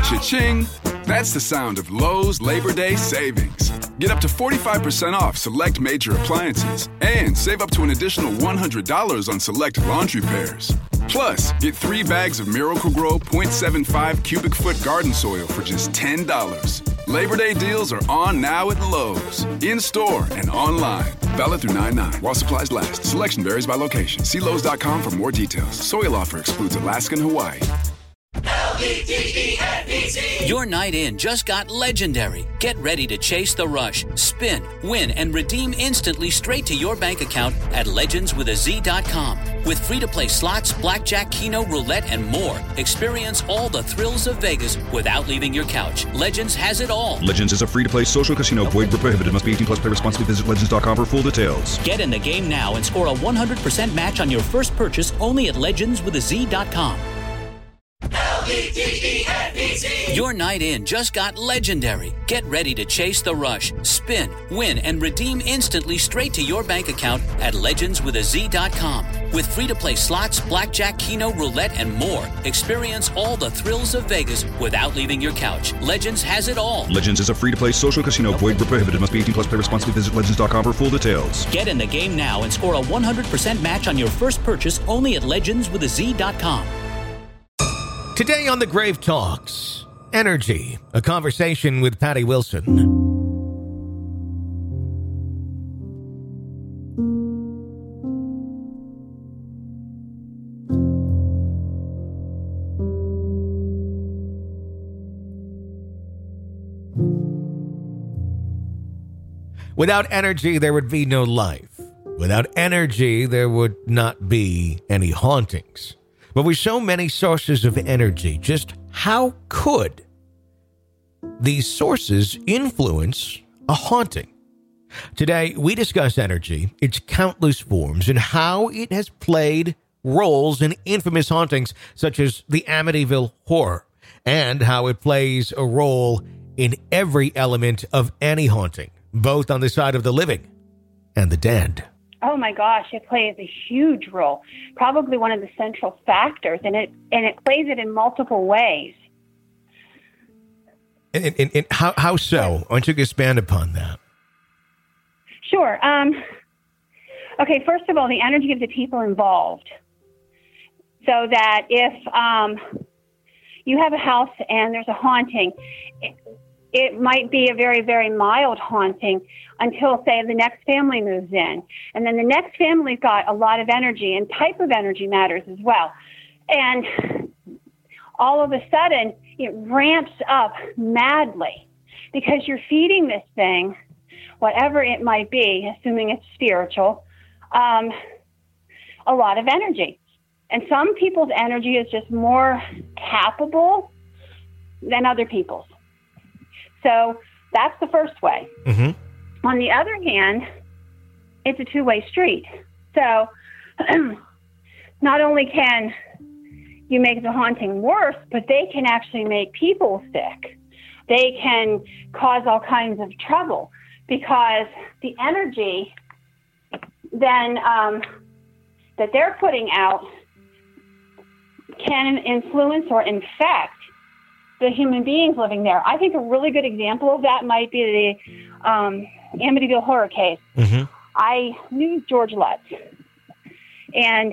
Cha-ching! That's the sound of Lowe's Labor Day savings. Get up to 45% off select major appliances and save up to an additional $100 on select laundry pairs. Plus, get 3 bags of Miracle-Gro 0.75 cubic foot garden soil for just $10. Labor Day deals are on now at Lowe's, in-store and online. Valid through 9/9 while supplies last. Selection varies by location. See Lowe's.com for more details. Soil offer excludes Alaska and Hawaii. LEGENDZ. Your night in just got legendary. Get ready to chase the rush, spin, win, and redeem instantly straight to your bank account at legendswithaz.com. With free-to-play slots, blackjack, keno, roulette, and more. Experience all the thrills of Vegas without leaving your couch. Legends has it all. Legends is a free-to-play social casino. Void where prohibited. Must be 18 plus. Play responsibly. Visit legends.com for full details. Get in the game now and score a 100% match on your first purchase only at legendswithaz.com. LEGENDZ. Your night in just got legendary. Get ready to chase the rush, spin, win, and redeem instantly straight to your bank account at legendswithaz.com. With free-to-play slots, blackjack, keno, roulette, and more. Experience all the thrills of Vegas without leaving your couch. Legends has it all. Legends is a free-to-play social casino. Void where prohibited. Must be 18 plus. Play responsibly. Visit legends.com for full details. Get in the game now and score a 100% match on your first purchase only at legendswithaz.com. Today on The Grave Talks, energy, a conversation with Patty Wilson. Without energy, there would be no life. Without energy, there would not be any hauntings. But with so many sources of energy, just how could these sources influence a haunting? Today, we discuss energy, its countless forms, and how it has played roles in infamous hauntings such as the Amityville Horror, and how it plays a role in every element of any haunting, both on the side of the living and the dead. Oh my gosh, it plays a huge role. Probably one of the central factors, and it plays it in multiple ways. And how so? Why don't you expand upon that? Sure. Okay, first of all, the energy of the people involved. So that if you have a house and there's a haunting, it might be a very, very mild haunting until, say, the next family moves in. And then the next family's got a lot of energy, and type of energy matters as well. And all of a sudden, it ramps up madly because you're feeding this thing, whatever it might be, assuming it's spiritual, a lot of energy. And some people's energy is just more tappable than other people's. So that's the first way. Mm-hmm. On the other hand, it's a two-way street. So not only can you make the haunting worse, but they can actually make people sick. They can cause all kinds of trouble because the energy then that they're putting out can influence or infect the human beings living there. I think a really good example of that might be the Amityville Horror case. Mm-hmm. I knew George Lutz, and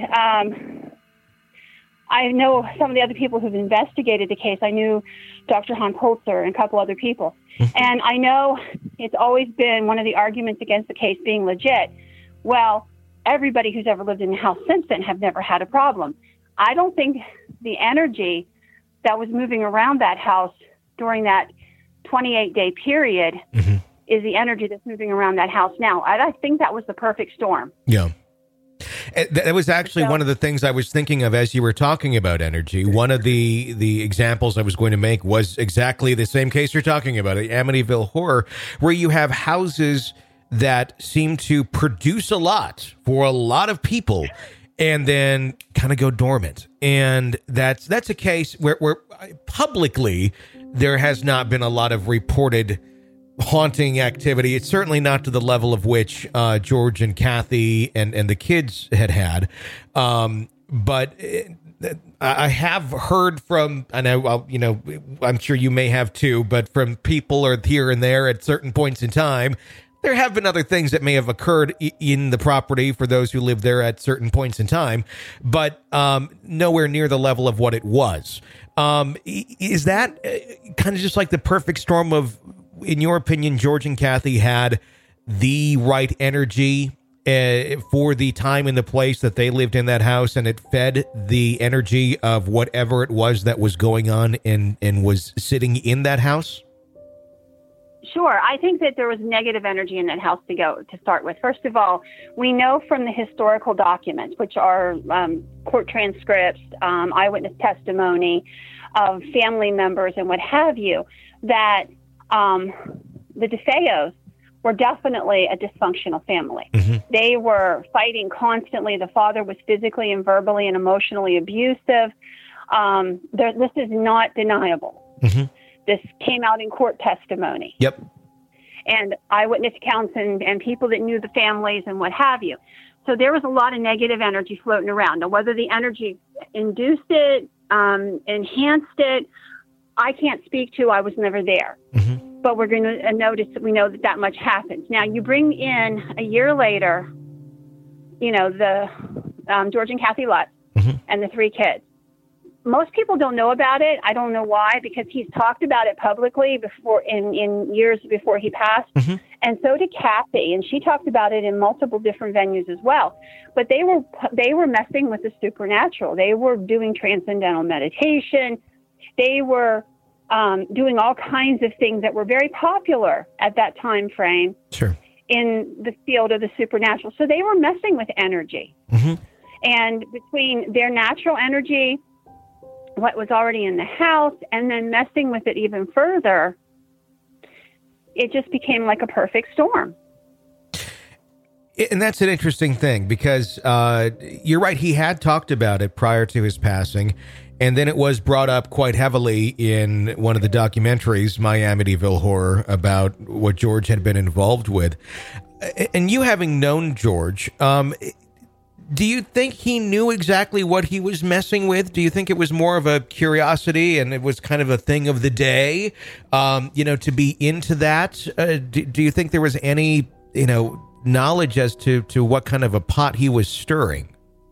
I know some of the other people who've investigated the case. I knew Dr. Hans Holzer and a couple other people. Mm-hmm. And I know it's always been one of the arguments against the case being legit. Well, everybody who's ever lived in the house since then have never had a problem. I don't think the energy that was moving around that house during that 28-day period mm-hmm. is the energy that's moving around that house now. I think that was the perfect storm. Yeah. That was actually one of the things I was thinking of as you were talking about energy. One of the examples I was going to make was exactly the same case you're talking about, the Amityville Horror, where you have houses that seem to produce a lot for a lot of people and then kind of go dormant. And that's a case where publicly there has not been a lot of reported haunting activity. It's certainly not to the level of which George and Kathy and the kids had. But I have heard from, I know, I'm sure you may have too, but from people or here and there at certain points in time, there have been other things that may have occurred in the property for those who live there at certain points in time, but nowhere near the level of what it was. Is that kind of just like the perfect storm of, in your opinion, George and Kathy had the right energy for the time and the place that they lived in that house, and it fed the energy of whatever it was that was going on and was sitting in that house? Sure. I think that there was negative energy in that house to start with. First of all, we know from the historical documents, which are court transcripts, eyewitness testimony of family members and what have you, that the DeFeos were definitely a dysfunctional family. Mm-hmm. They were fighting constantly. The father was physically and verbally and emotionally abusive. This is not deniable. Mm-hmm. This came out in court testimony. Yep. And eyewitness accounts and people that knew the families and what have you. So there was a lot of negative energy floating around. Now, whether the energy induced it, enhanced it, I can't speak to. I was never there. Mm-hmm. But we're going to notice that we know that much happens. Now, you bring in a year later, the George and Kathy Lutz mm-hmm. and the 3 kids. Most people don't know about it. I don't know why, because he's talked about it publicly before in years before he passed. Mm-hmm. And so did Kathy, and she talked about it in multiple different venues as well. But they were messing with the supernatural. They were doing transcendental meditation. They were doing all kinds of things that were very popular at that time frame. Sure. In the field of the supernatural. So they were messing with energy. Mm-hmm. And between their natural energy, what was already in the house, and then messing with it even further, it just became like a perfect storm. And that's an interesting thing, because you're right, he had talked about it prior to his passing, and then it was brought up quite heavily in one of the documentaries, My Amityville Horror, about what George had been involved with. And you having known George, do you think he knew exactly what he was messing with? Do you think it was more of a curiosity and it was kind of a thing of the day, to be into that? Do you think there was any, knowledge as to what kind of a pot he was stirring?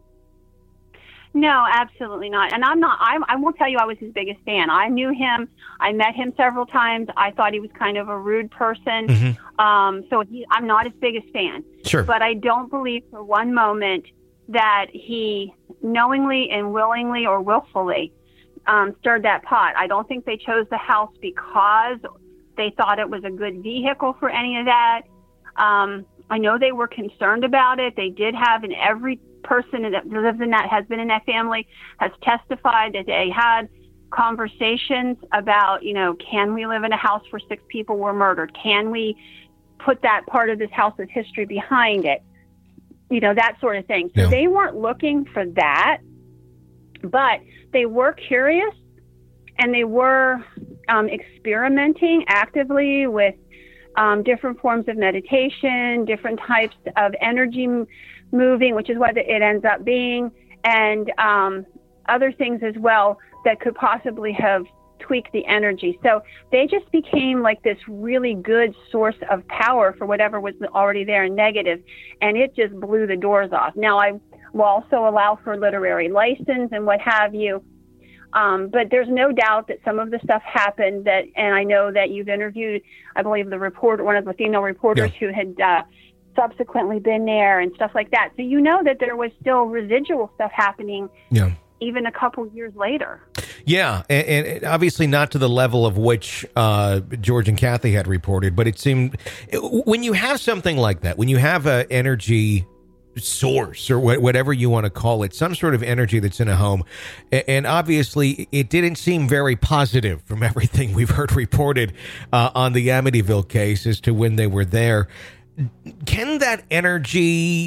No, absolutely not. And I will tell you, I was his biggest fan. I knew him. I met him several times. I thought he was kind of a rude person. Mm-hmm. I'm not his biggest fan. Sure. But I don't believe for one moment that he knowingly and willingly or willfully stirred that pot. I don't think they chose the house because they thought it was a good vehicle for any of that. I know they were concerned about it. They did have, and every person that lives in that, has been in that family, has testified that they had conversations about, can we live in a house where 6 people were murdered? Can we put that part of this house's history behind it? That sort of thing. So They weren't looking for that, but they were curious, and they were experimenting actively with different forms of meditation, different types of energy moving, which is what it ends up being, and other things as well that could possibly have tweaked the energy. So they just became like this really good source of power for whatever was already there in negative, and it just blew the doors off. Now, I will also allow for literary license and what have you, but there's no doubt that some of the stuff happened that, and I know that you've interviewed, I believe, the reporter, one of the female reporters who had subsequently been there and stuff like that. So that there was still residual stuff happening even a couple years later. Yeah, and obviously not to the level of which George and Kathy had reported, but it seemed, when you have something like that, when you have an energy source or whatever you want to call it, some sort of energy that's in a home, and obviously it didn't seem very positive from everything we've heard reported on the Amityville case as to when they were there. Can that energy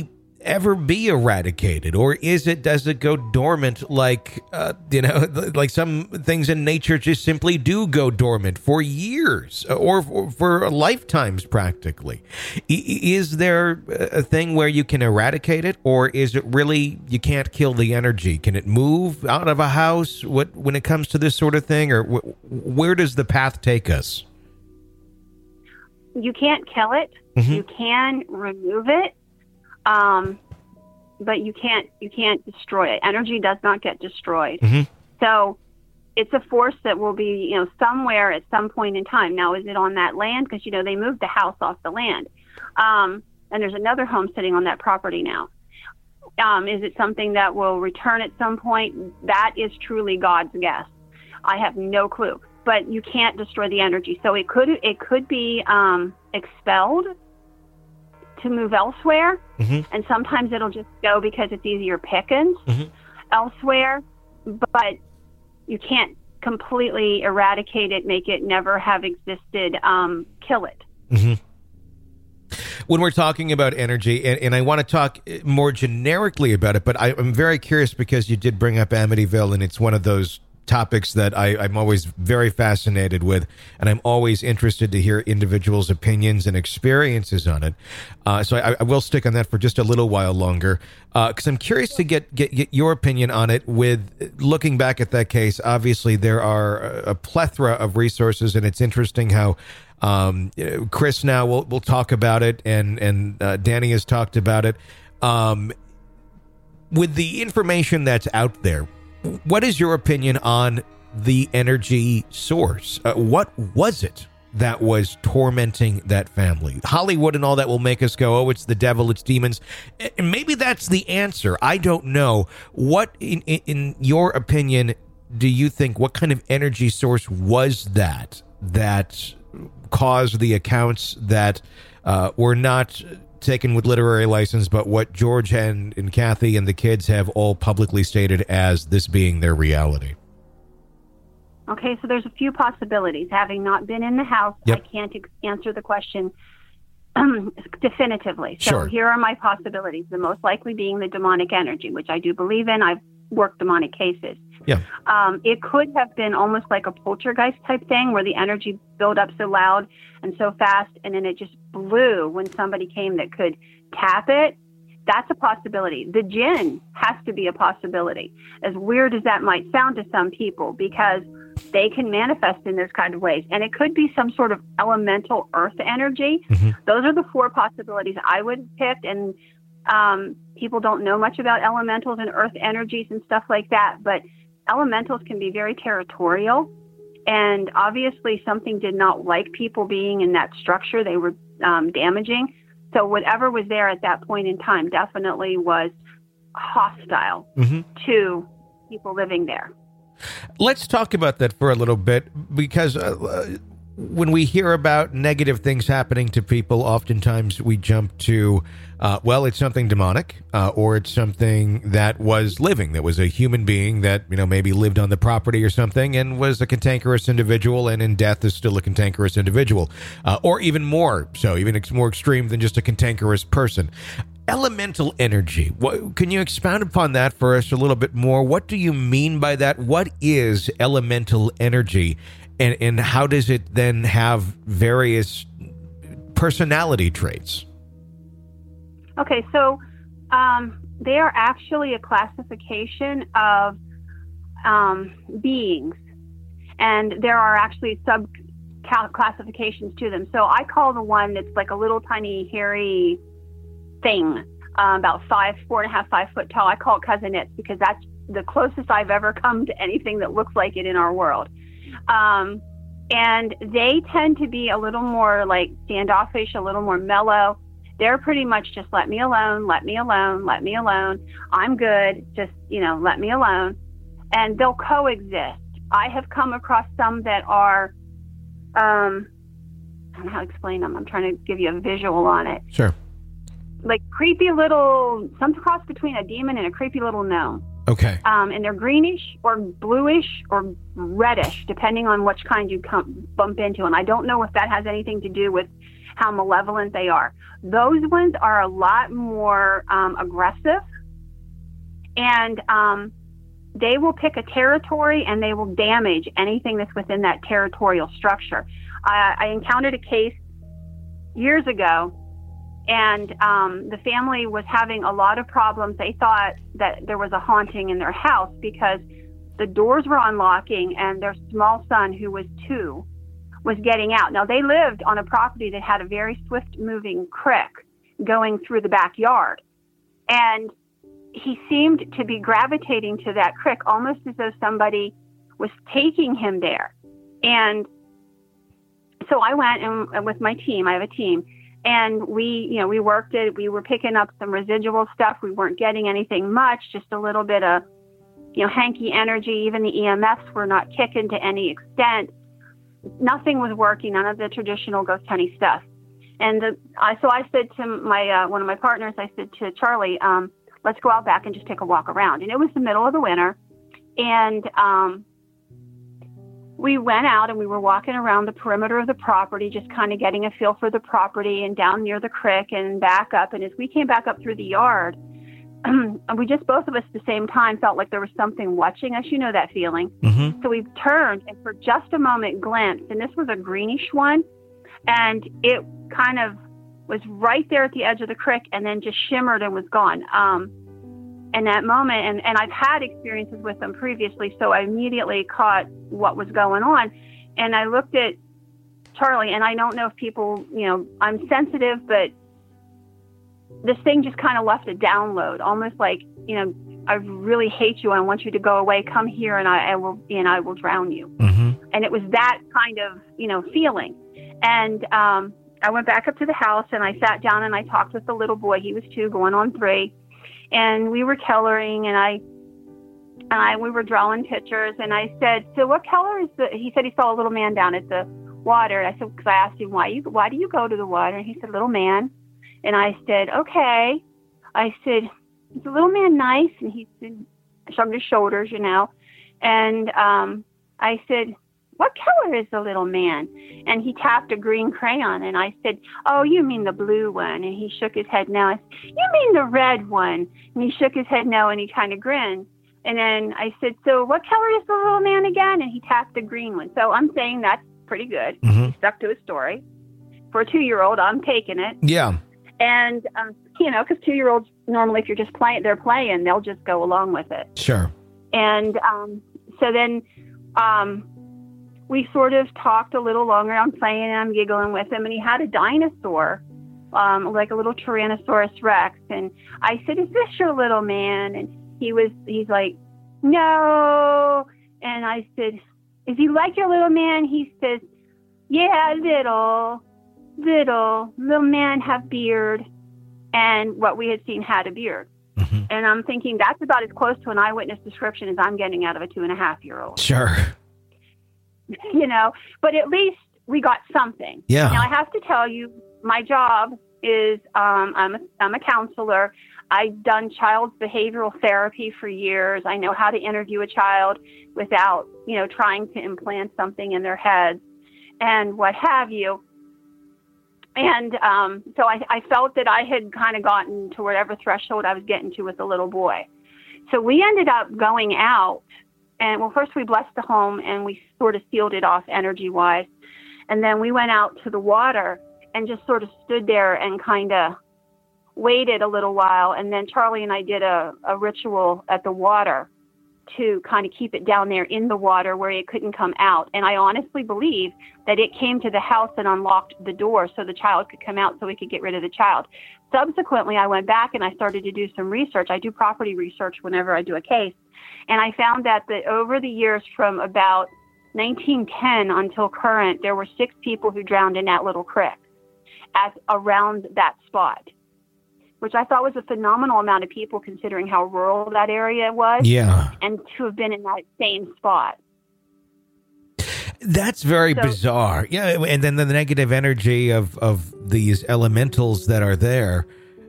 ever be eradicated, or does it go dormant like like some things in nature just simply do go dormant for years or for lifetimes practically? Is there a thing where you can eradicate it, or is it really you can't kill the energy? Can it move out of a house when it comes to this sort of thing, or where does the path take us? You can't kill it. Mm-hmm. You can remove it. But you can't destroy it. Energy does not get destroyed. Mm-hmm. So it's a force that will be, somewhere at some point in time. Now, is it on that land? Because, they moved the house off the land. And there's another home sitting on that property now. Is it something that will return at some point? That is truly God's guess. I have no clue. But you can't destroy the energy. So it could be expelled to move elsewhere, mm-hmm. and sometimes it'll just go because it's easier pickings mm-hmm. elsewhere, but you can't completely eradicate it, make it never have existed, kill it. Mm-hmm. When we're talking about energy, and I want to talk more generically about it, but I'm very curious because you did bring up Amityville, and it's one of those topics that I'm always very fascinated with, and I'm always interested to hear individuals' opinions and experiences on it. So I will stick on that for just a little while longer, because I'm curious to get your opinion on it. With looking back at that case, obviously there are a plethora of resources, and it's interesting how Chris now will talk about it, and Danny has talked about it. With the information that's out there, what is your opinion on the energy source? What was it that was tormenting that family? Hollywood and all that will make us go, oh, it's the devil, it's demons. And maybe that's the answer. I don't know. What, in your opinion, do you think, what kind of energy source was that caused the accounts that were not taken with literary license, but what George and Kathy and the kids have all publicly stated as this being their reality? Okay, so there's a few possibilities. Having not been in the house, yep. I can't answer the question definitively. So sure. Here are my possibilities. The most likely being the demonic energy, which I do believe in. I've worked demonic cases. Yeah. It could have been almost like a poltergeist type thing where the energy built up so loud and so fast, and then it just blew when somebody came that could tap it. That's a possibility. The jinn has to be a possibility, as weird as that might sound to some people, because they can manifest in those kind of ways. And it could be some sort of elemental earth energy. Mm-hmm. Those are the four possibilities I would pick. And people don't know much about elementals and earth energies and stuff like that, but elementals can be very territorial, and obviously something did not like people being in that structure. They were damaging. So whatever was there at that point in time definitely was hostile mm-hmm. to people living there. Let's talk about that for a little bit, because when we hear about negative things happening to people, oftentimes we jump to, it's something demonic, or it's something that was living, that was a human being that, maybe lived on the property or something and was a cantankerous individual, and in death is still a cantankerous individual, or even more so, even more extreme than just a cantankerous person. Elemental energy. Can you expound upon that for us a little bit more? What do you mean by that? What is elemental energy? And how does it then have various personality traits? Okay, so they are actually a classification of beings, and there are actually sub-classifications to them. So I call the one that's like a little tiny hairy thing, about 4.5, 5 foot tall. I call it cousinets because that's the closest I've ever come to anything that looks like it in our world. And they tend to be a little more like standoffish, a little more mellow. They're pretty much just let me alone, let me alone, let me alone. I'm good. Just, let me alone. And they'll coexist. I have come across some that are, I don't know how to explain them. I'm trying to give you a visual on it. Sure. Like creepy little, some cross between a demon and a creepy little gnome. Okay. And they're greenish or bluish or reddish, depending on which kind you bump into. And I don't know if that has anything to do with how malevolent they are. Those ones are a lot more aggressive, and they will pick a territory and they will damage anything that's within that territorial structure. I encountered a case years ago, and the family was having a lot of problems. They thought that there was a haunting in their house because the doors were unlocking and their small son, who was 2, was getting out. Now, they lived on a property that had a very swift-moving creek going through the backyard. And he seemed to be gravitating to that creek almost as though somebody was taking him there. And so I went and with my team, I have a team, and we worked it. We were picking up some residual stuff. We weren't getting anything much, just a little bit of, hanky energy. Even the EMFs were not kicking to any extent. Nothing was working, none of the traditional ghost hunting stuff. And so I said to my one of my partners, I said to Charlie, let's go out back and just take a walk around. And it was the middle of the winter, and we went out and we were walking around the perimeter of the property, just kind of getting a feel for the property, and down near the creek and back up. And as we came back up through the yard, we just, both of us at the same time, felt like there was something watching us. You know that feeling. Mm-hmm. So we turned and for just a moment glimpsed, and this was a greenish one, and it kind of was right there at the edge of the creek and then just shimmered and was gone. And that moment, and I've had experiences with them previously, so I immediately caught what was going on. And I looked at Charlie, and I don't know if people, I'm sensitive, but this thing just kind of left a download, almost like, I really hate you. I want you to go away. Come here, and I will drown you. Mm-hmm. And it was that kind of, feeling. And I went back up to the house, and I sat down and I talked with the little boy. He was 2, going on 3. And we were coloring, and we were drawing pictures. And I said, so what color is he said he saw a little man down at the water. And I said, because I asked him, why do you go to the water? And he said, little man. And I said, okay. I said, is the little man nice? And he said, shrugged his shoulders, And I said, what color is the little man? And he tapped a green crayon. And I said, oh, you mean the blue one? And he shook his head no. I said, you mean the red one? And he shook his head no, and he kind of grinned. And then I said, so what color is the little man again? And he tapped the green one. So I'm saying that's pretty good. Mm-hmm. He stuck to his story. For a 2-year-old, I'm taking it. Yeah. And, because 2-year-olds, normally if you're just they're playing, they'll just go along with it. Sure. And so then we sort of talked a little longer. I'm playing and I'm giggling with him. And he had a dinosaur, like a little Tyrannosaurus Rex. And I said, is this your little man? And he's like, no. And I said, is he like your little man? He says, yeah, little man have beard. And what we had seen had a beard. Mm-hmm. And I'm thinking that's about as close to an eyewitness description as I'm getting out of a 2.5-year-old. Sure. But at least we got something. Yeah. Now I have to tell you, my job is, I'm a counselor. I've done child behavioral therapy for years. I know how to interview a child without, trying to implant something in their heads and what have you. And so I felt that I had kind of gotten to whatever threshold I was getting to with the little boy. So we ended up going out, and first we blessed the home and we sort of sealed it off energy-wise. And then we went out to the water and just sort of stood there and kind of waited a little while. And then Charlie and I did a ritual at the water to kind of keep it down there in the water where it couldn't come out. And I honestly believe that it came to the house and unlocked the door so the child could come out so we could get rid of the child. Subsequently, I went back and I started to do some research. I do property research whenever I do a case. And I found that over the years from about 1910 until current, there were 6 people who drowned in that little creek around that spot, which I thought was a phenomenal amount of people considering how rural that area was. Yeah. And to have been in that same spot. That's very bizarre. Yeah. And then the negative energy of these elementals that are there,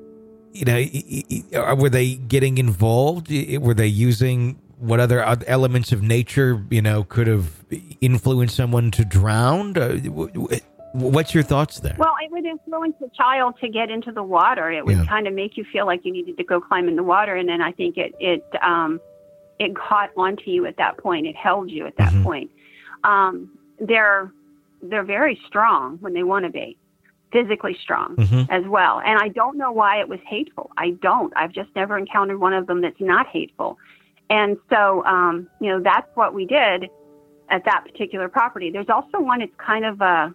were they getting involved? Were they using what other elements of nature, could have influenced someone to drown? What's your thoughts there? Well, it would influence the child to get into the water. It would kind of make you feel like you needed to go climb in the water, and then I think it caught onto you at that point. It held you at that point. They're very strong when they want to be, physically strong as well. And I don't know why it was hateful. I've just never encountered one of them that's not hateful. And so, that's what we did at that particular property. There's also one, it's kind of a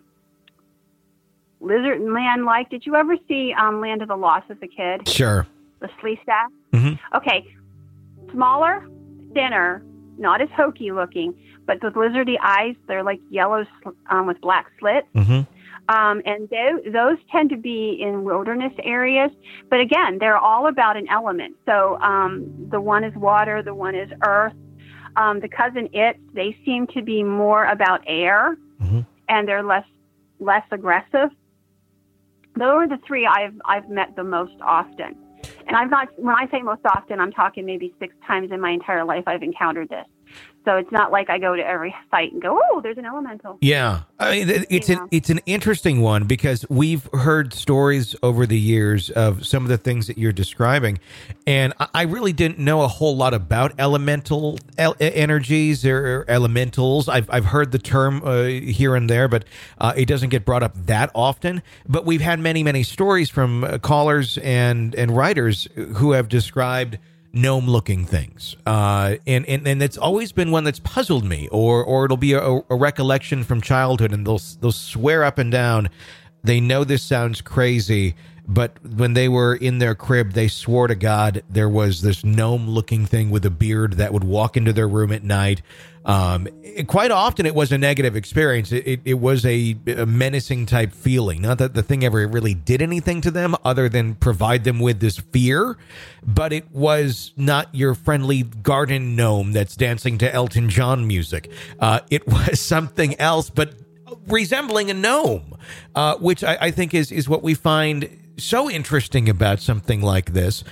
lizard man-like. Did you ever see Land of the Lost as a kid? Sure. The Sleestak? Okay. Smaller, thinner, not as hokey looking, but with lizardy eyes. They're like yellow with black slits. And those tend to be in wilderness areas. But again, they're all about an element. So the one is water, the one is earth. The cousin they seem to be more about air, and they're less aggressive. Those are the three I've met the most often. And when I say most often, I'm talking maybe 6 times in my entire life I've encountered this. So it's not like I go to every site and go, oh, there's an elemental. Yeah. I mean, it's an interesting one because we've heard stories over the years of some of the things that you're describing. And I really didn't know a whole lot about elemental energies or elementals. I've heard the term here and there, but it doesn't get brought up that often. But we've had many, many stories from callers and writers who have described gnome-looking things, and it's always been one that's puzzled me, or it'll be a recollection from childhood, and they'll swear up and down they know this sounds crazy, but when they were in their crib, they swore to God there was this gnome-looking thing with a beard that would walk into their room at night. Quite often, it was a negative experience. It was a menacing type feeling. Not that the thing ever really did anything to them other than provide them with this fear, but it was not your friendly garden gnome that's dancing to Elton John music. It was something else, but resembling a gnome, which I think is what we find so interesting about something like this.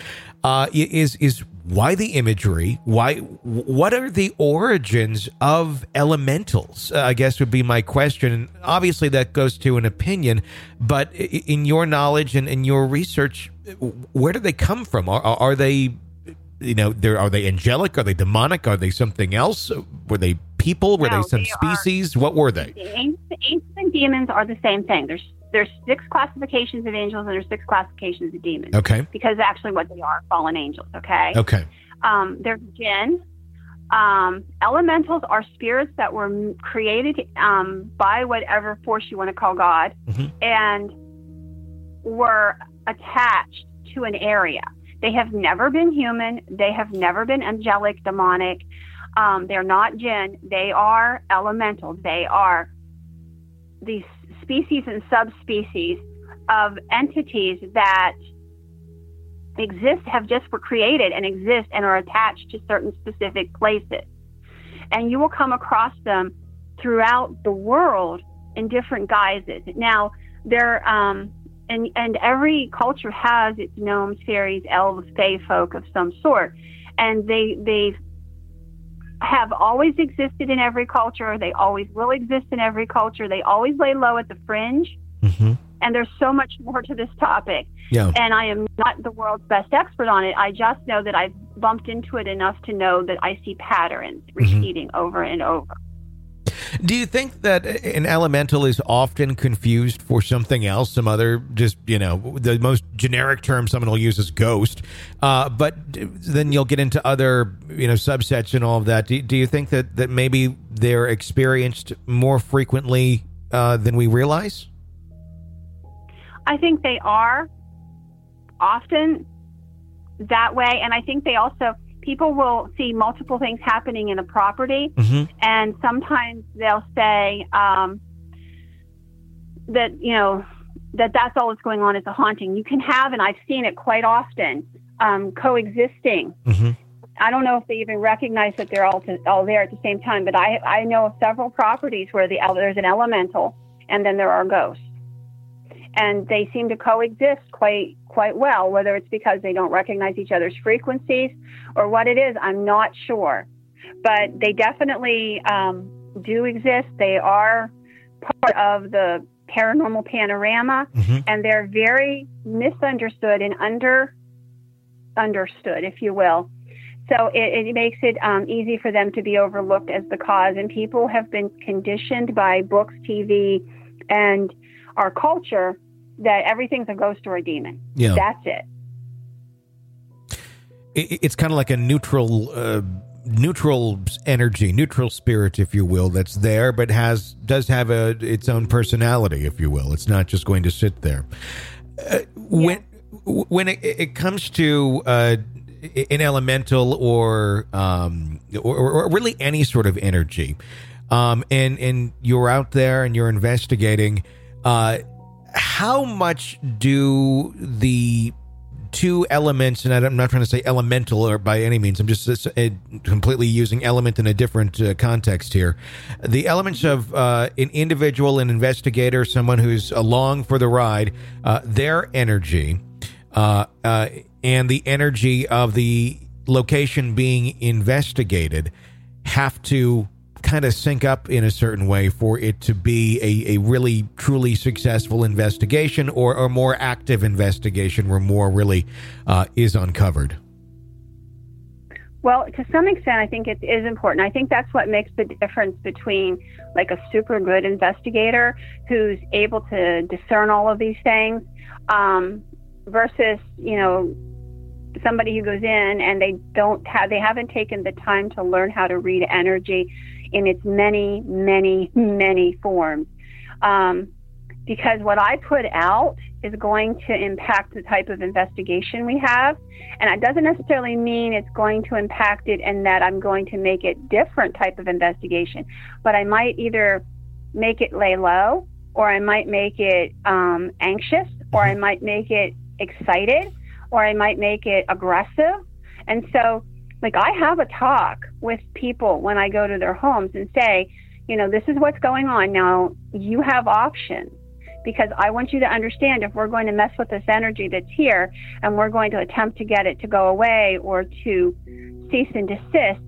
Is why the imagery? What are the origins of elementals? I guess would be my question. Obviously, that goes to an opinion, but in your knowledge and in your research, where do they come from? Are they, are they angelic? Are they demonic? Are they something else? Were they people? Were they some species? What were they? Angels and demons are the same thing. There's 6 classifications of angels and there's 6 classifications of demons. Okay. Because actually what they are, fallen angels, okay? Okay. There's jinn. Elementals are spirits that were created by whatever force you want to call God, and were attached to an area. They have never been human. They have never been angelic, demonic. They're not jinn. They are elementals. They are these species and subspecies of entities that exist, were created and exist and are attached to certain specific places. And you will come across them throughout the world in different guises. Now, they're, and every culture has its gnomes, fairies, elves, fae folk of some sort. And they have always existed in every culture. They always will exist in every culture. They always lay low at the fringe. And there's so much more to this topic. Yeah. And I am not the world's best expert on it. I just know that I've bumped into it enough to know that I see patterns repeating over and over. Do you think that an elemental is often confused for something else, some other, just, the most generic term someone will use is ghost, but then you'll get into other, subsets and all of that. Do you think that maybe they're experienced more frequently than we realize? I think they are often that way, and I think they also... People will see multiple things happening in a property, and sometimes they'll say that that's all that's going on is a haunting. You can have, and I've seen it quite often, coexisting. I don't know if they even recognize that they're all there at the same time, but I know of several properties where there's an elemental, and then there are ghosts, and they seem to coexist quite well. Whether it's because they don't recognize each other's frequencies or what it is, I'm not sure. But they definitely do exist. They are part of the paranormal panorama, and they're very misunderstood and understood, if you will. So it makes it easy for them to be overlooked as the cause. And people have been conditioned by books, TV, and our culture that everything's a ghost or a demon. Yeah. That's it. It's kind of like a neutral energy, neutral spirit, if you will, that's there, but does have its own personality, if you will. It's not just going to sit there. When it comes to an elemental or really any sort of energy, and you're out there and you're investigating, how much do the two elements, and I'm not trying to say elemental or by any means, I'm just completely using element in a different context here. The elements of an individual, an investigator, someone who's along for the ride, their energy, and the energy of the location being investigated have to kind of sync up in a certain way for it to be a really truly successful investigation, or a more active investigation where more really is uncovered. Well, to some extent, I think it is important. I think that's what makes the difference between like a super good investigator who's able to discern all of these things versus, somebody who goes in and they haven't taken the time to learn how to read energy in its many, many, many forms. Because what I put out is going to impact the type of investigation we have. And it doesn't necessarily mean it's going to impact it and that I'm going to make it different type of investigation. But I might either make it lay low, or I might make it anxious, or I might make it excited, or I might make it aggressive. And so, like, I have a talk with people when I go to their homes and say, this is what's going on. Now, you have options, because I want you to understand, if we're going to mess with this energy that's here and we're going to attempt to get it to go away or to cease and desist,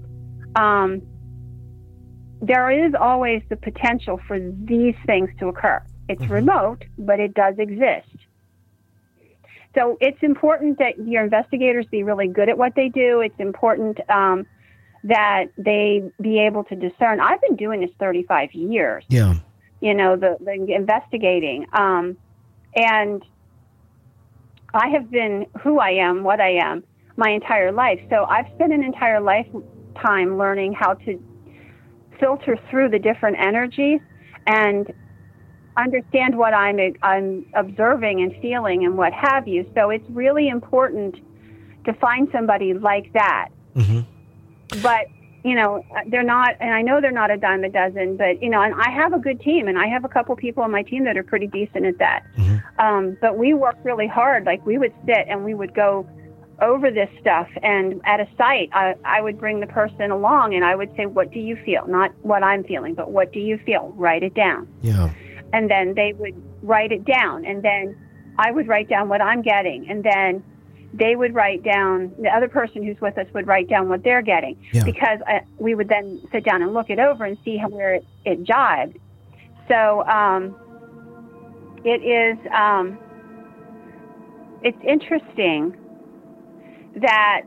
there is always the potential for these things to occur. It's remote, but it does exist. So it's important that your investigators be really good at what they do. It's important that they be able to discern. I've been doing this 35 years. Yeah. The investigating. And I have been who I am, what I am, my entire life. So I've spent an entire lifetime learning how to filter through the different energies and understand what I'm observing and feeling and what have you. So it's really important to find somebody like that. Mm-hmm. But, they're not, and I know they're not a dime a dozen, but, and I have a good team, and I have a couple people on my team that are pretty decent at that. Mm-hmm. But we work really hard. Like, we would sit and we would go over this stuff, and at a site, I would bring the person along and I would say, what do you feel? Not what I'm feeling, but what do you feel? Write it down. Yeah. And then they would write it down, and then I would write down what I'm getting, and then they would write down, the other person who's with us would write down what they're getting, because we would then sit down and look it over and see where it jived. So it is, it's interesting that,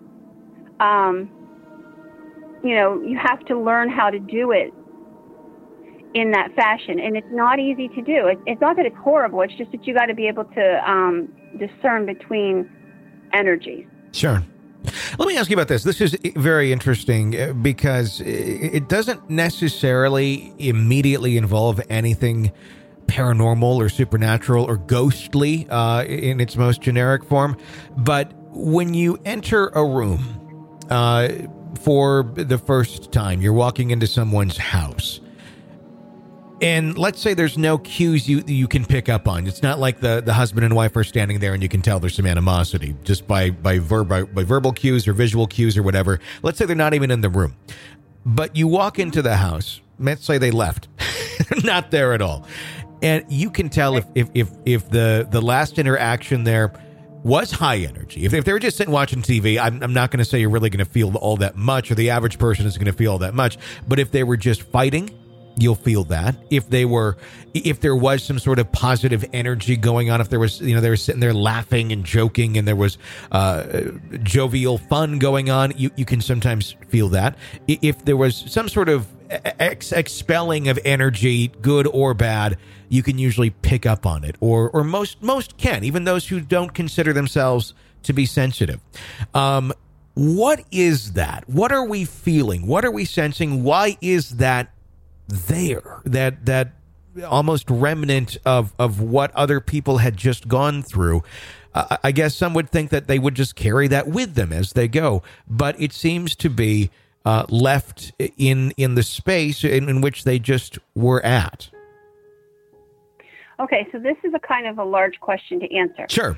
you have to learn how to do it in that fashion, and it's not easy to do. It's not that it's horrible. It's just that you got to be able to discern between energies. Sure. Let me ask you about this. This is very interesting because it doesn't necessarily immediately involve anything paranormal or supernatural or ghostly in its most generic form. But when you enter a room for the first time, you're walking into someone's house, and let's say there's no cues you can pick up on. It's not like the husband and wife are standing there and you can tell there's some animosity just by verbal cues or visual cues or whatever. Let's say they're not even in the room. But you walk into the house, let's say they left. They're not there at all. And you can tell if the last interaction there was high energy. If they were just sitting watching TV, I'm not going to say you're really going to feel all that much, or the average person is going to feel all that much. But if they were just fighting, you'll feel that. If there was some sort of positive energy going on, if there was, they were sitting there laughing and joking and there was jovial fun going on, you can sometimes feel that. If there was some sort of expelling of energy, good or bad, you can usually pick up on it, or most can, even those who don't consider themselves to be sensitive. What is that? What are we feeling? What are we sensing? Why is that there? That almost remnant of what other people had just gone through. I guess some would think that they would just carry that with them as they go, but it seems to be left in the space in which they just were at. Okay, so this is a kind of a large question to answer. Sure.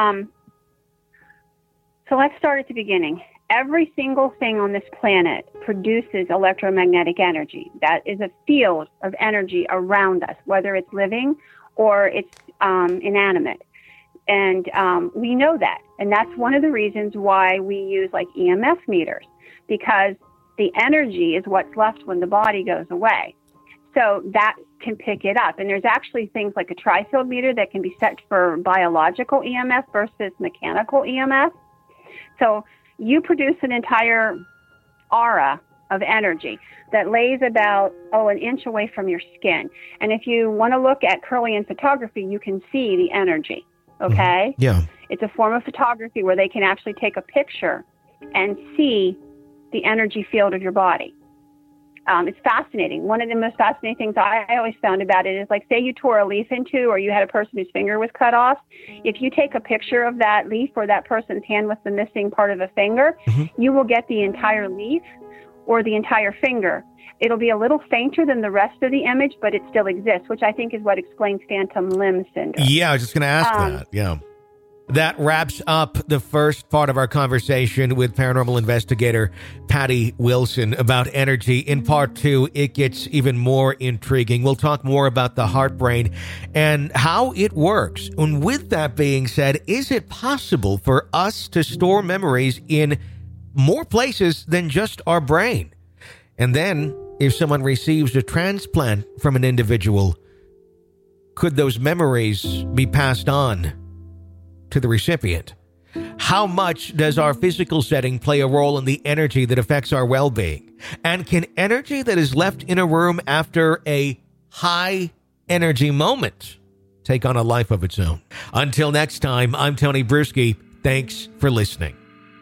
So let's start at the beginning. Every single thing on this planet produces electromagnetic energy. That is a field of energy around us, whether it's living or it's inanimate. And we know that. And that's one of the reasons why we use like EMF meters, because the energy is what's left when the body goes away. So that can pick it up. And there's actually things like a tri-field meter that can be set for biological EMF versus mechanical EMF. So you produce an entire aura of energy that lays about, an inch away from your skin. And if you want to look at Kirlian photography, you can see the energy, okay? Yeah. It's a form of photography where they can actually take a picture and see the energy field of your body. It's fascinating. One of the most fascinating things I always found about it is, like, say you tore a leaf in two, or you had a person whose finger was cut off. If you take a picture of that leaf or that person's hand with the missing part of a finger, you will get the entire leaf or the entire finger. It'll be a little fainter than the rest of the image, but it still exists, which I think is what explains phantom limb syndrome. Yeah, I was just going to ask that. Yeah. That wraps up the first part of our conversation with paranormal investigator Patty Wilson about energy. In part two, it gets even more intriguing. We'll talk more about the heart brain and how it works. And with that being said, is it possible for us to store memories in more places than just our brain? And then, if someone receives a transplant from an individual, could those memories be passed on to the recipient? How much does our physical setting play a role in the energy that affects our well-being? And can energy that is left in a room after a high energy moment take on a life of its own? Until next time, I'm Tony Bruschi. Thanks for listening.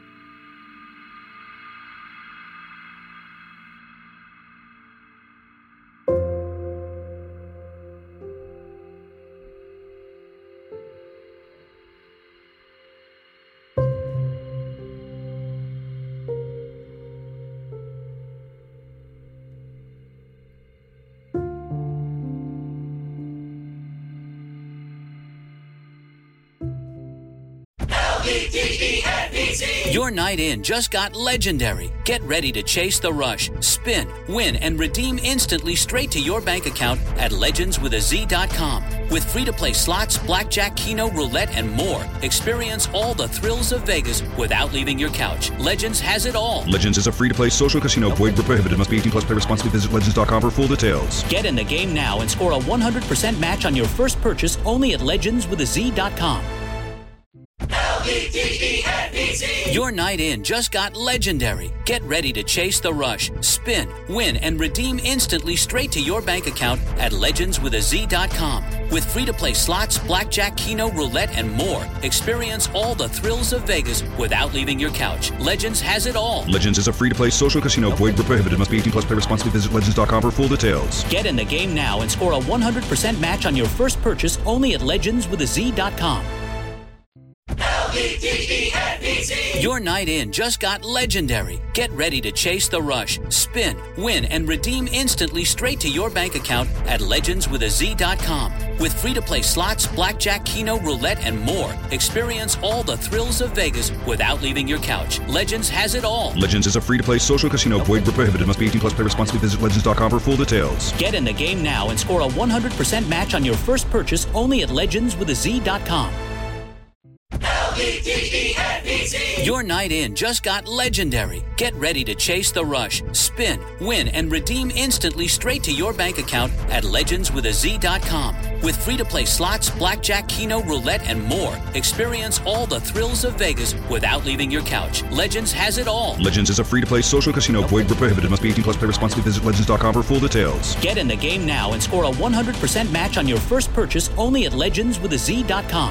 Your night in just got legendary. Get ready to chase the rush, spin, win, and redeem instantly straight to your bank account at legendswithaz.com. With free-to-play slots, blackjack, keno, roulette, and more. Experience all the thrills of Vegas without leaving your couch. Legends has it all. Legends is a free-to-play social casino. Void where prohibited. Must be 18 plus. Play responsibly. Visit legends.com for full details. Get in the game now and score a 100% match on your first purchase only at legendswithaz.com. L-E-G-E-N-E-Z. Your night in just got legendary. Get ready to chase the rush, spin, win, and redeem instantly straight to your bank account at legendswithaz.com. With free-to-play slots, blackjack, keno, roulette, and more. Experience all the thrills of Vegas without leaving your couch. Legends has it all. Legends is a free-to-play social casino. Void where prohibited. Must be 18 plus. Play responsibly. Visit legends.com for full details. Get in the game now and score a 100% match on your first purchase only at legendswithaz.com. L-E-G-E-N-E-Z. Your night in just got legendary. Get ready to chase the rush, spin, win, and redeem instantly straight to your bank account at legendswithaz.com. With free-to-play slots, blackjack, keno, roulette, and more. Experience all the thrills of Vegas without leaving your couch. Legends has it all. Legends is a free-to-play social casino. Void where prohibited. Must be 18 plus. Play responsibly. Visit legends.com for full details. Get in the game now and score a 100% match on your first purchase only at legendswithaz.com. L-E-G-E-N-E-Z. Your night in just got legendary. Get ready to chase the rush, spin, win, and redeem instantly straight to your bank account at legendswithaz.com. With free-to-play slots, blackjack, keno, roulette, and more, experience all the thrills of Vegas without leaving your couch. Legends has it all. Legends is a free-to-play social casino. Void where prohibited. Must be 18 plus. Play responsibly. Visit legends.com for full details. Get in the game now and score a 100% match on your first purchase only at legendswithaz.com.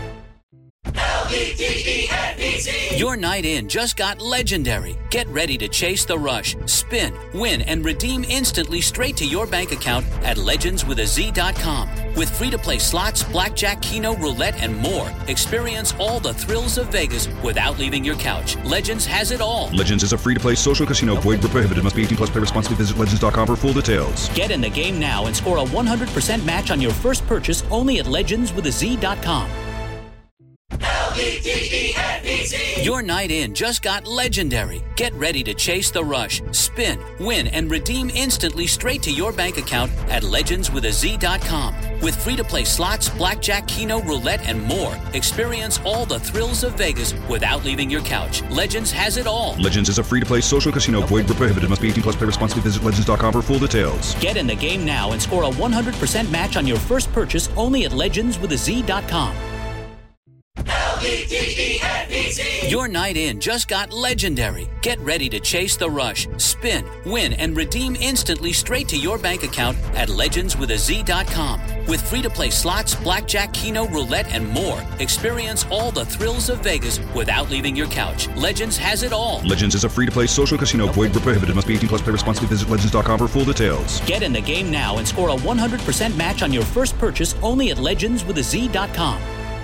L-E-G-E-N-E-Z. Your night in just got legendary. Get ready to chase the rush, spin, win, and redeem instantly straight to your bank account at legendswithaz.com. With free-to-play slots, blackjack, keno, roulette, and more, experience all the thrills of Vegas without leaving your couch. Legends has it all. Legends is a free-to-play social casino. Void where prohibited. Must be 18 plus. Play responsibly. Visit legends.com for full details. Get in the game now and score a 100% match on your first purchase only at legendswithaz.com. L-E-G-E-N-E-Z. Your night in just got legendary. Get ready to chase the rush, spin, win, and redeem instantly straight to your bank account at legendswithaz.com. With free-to-play slots, blackjack, keno, roulette, and more, experience all the thrills of Vegas without leaving your couch. Legends has it all. Legends is a free-to-play social casino. Void where prohibited. Must be 18 plus. Play responsibly. Visit legends.com for full details. Get in the game now and score a 100% match on your first purchase only at legendswithaz.com. L-E-G-E-N-E-Z. Your night in just got legendary. Get ready to chase the rush, spin, win, and redeem instantly straight to your bank account at legendswithaz.com. With free-to-play slots, blackjack, keno, roulette, and more, experience all the thrills of Vegas without leaving your couch. Legends has it all. Legends is a free-to-play social casino. Void where prohibited. Must be 18 plus. Play responsibly. Visit legends.com for full details. Get in the game now and score a 100% match on your first purchase only at legendswithaz.com.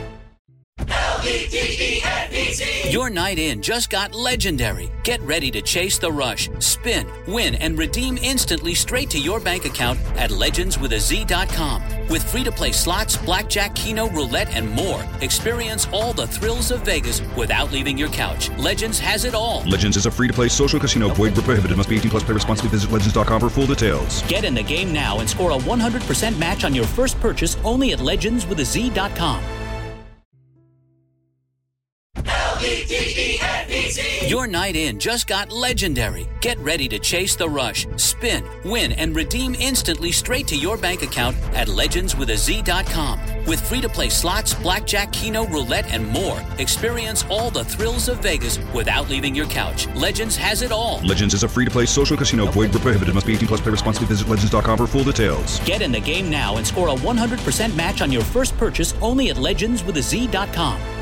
L-E-G-E-N-E-Z. Your night in just got legendary. Get ready to chase the rush, spin, win, and redeem instantly straight to your bank account at legendswithaz.com. With free-to-play slots, blackjack, keno, roulette, and more, experience all the thrills of Vegas without leaving your couch. Legends has it all. Legends is a free-to-play social casino. Void where prohibited. Must be 18 plus. Play responsibly. Visit legends.com for full details. Get in the game now and score a 100% match on your first purchase only at legendswithaz.com. L-E-G-E-N-E-Z. Your night in just got legendary. Get ready to chase the rush, spin, win, and redeem instantly straight to your bank account at legendswithaz.com. With free-to-play slots, blackjack, keno, roulette, and more, experience all the thrills of Vegas without leaving your couch. Legends has it all. Legends is a free-to-play social casino. Void where prohibited. Must be 18 plus. Play responsibly. Visit legends.com for full details. Get in the game now and score a 100% match on your first purchase only at legendswithaz.com.